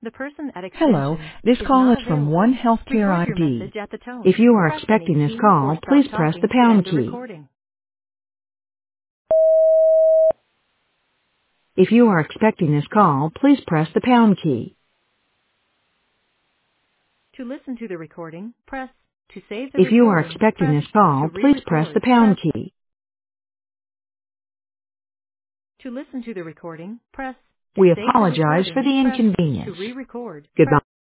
The person at Hello, extension this is call not is from available. One Healthcare Record your ID. message at the If tone. you are Press any expecting this key or call, stop please press the talking to pound end the key. recording. If you are expecting this call, please press the pound key. To listen to the recording, press. To save the If you are recording, expecting press. this To call, please press the re-record, press. pound key. To listen to the recording, press. To We save the apologize for recording, the press. To inconvenience. re-record, Goodbye. press.